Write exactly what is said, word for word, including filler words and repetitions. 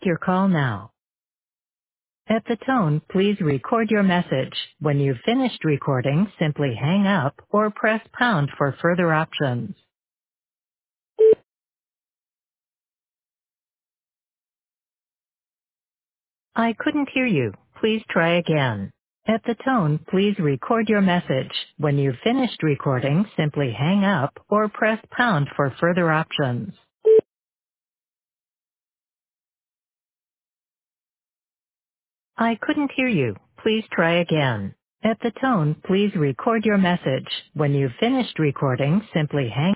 take your call now. At the tone, please record your message. When you've finished recording, simply hang up or press pound for further options. I couldn't hear you. Please try again. At the tone, please record your message. When you've finished recording, simply hang up or press pound for further options. I couldn't hear you. Please try again. At the tone, please record your message. When you've finished recording, simply hang